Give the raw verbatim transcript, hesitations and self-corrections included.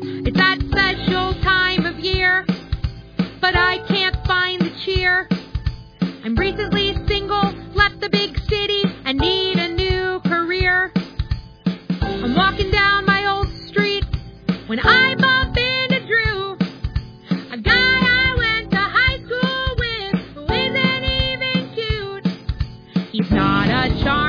It's that special time of year, but I can't find the cheer. I'm recently single, left the big city, and need a new career. I'm walking down my old street when I bump into Drew, a guy I went to high school with who isn't even cute. He's not a charm.